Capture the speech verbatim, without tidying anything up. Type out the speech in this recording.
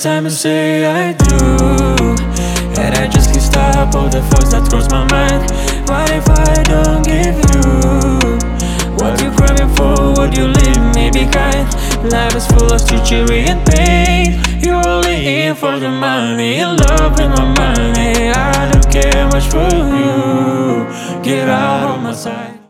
time you say I do, and I just can't stop all the thoughts that cross my mind. What if I don't give you what you craving for? Would you leave me behind? Life is full of treachery and pain. You're only in for the money, in love with my money. I don't care much for you. Get out of my sight.